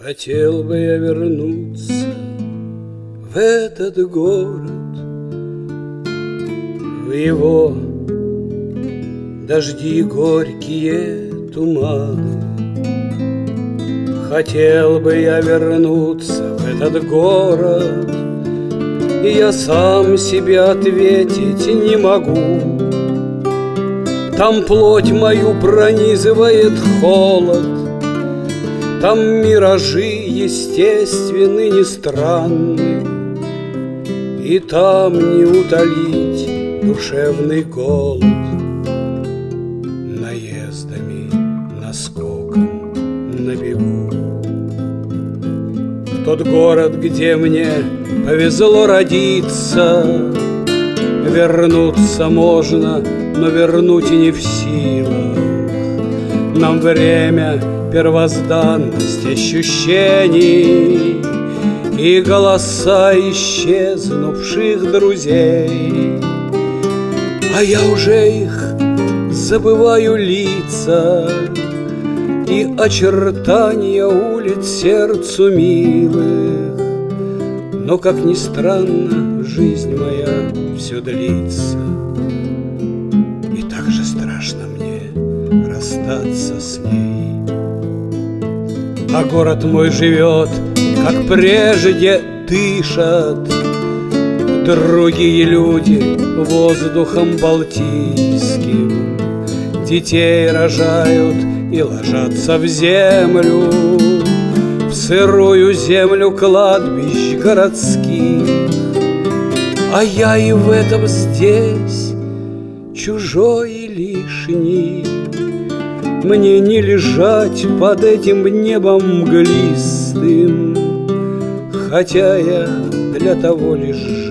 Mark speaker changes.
Speaker 1: Хотел бы я вернуться в этот город, в его дожди горькие туманы. Хотел бы я вернуться в этот город, и я сам себе ответить не могу. Там плоть мою пронизывает холод, там миражи естественны, не странны, и там не утолить душевный голод наездами, наскоком на бегу. В тот город, где мне повезло родиться, вернуться можно, но вернуть и не в силах. Нам время первозданность ощущений и голоса исчезнувших друзей. А я уже их забываю лица и очертания улиц сердцу милых. Но, как ни странно, жизнь моя все длится, и так же страшно мне расстаться с ней. А город мой живет, как прежде дышат другие люди воздухом балтийским. Детей рожают и ложатся в землю, в сырую землю кладбищ городских. А я и в этом здесь чужой и лишний. Мне не лежать под этим небом мглистым, хотя я для того лишь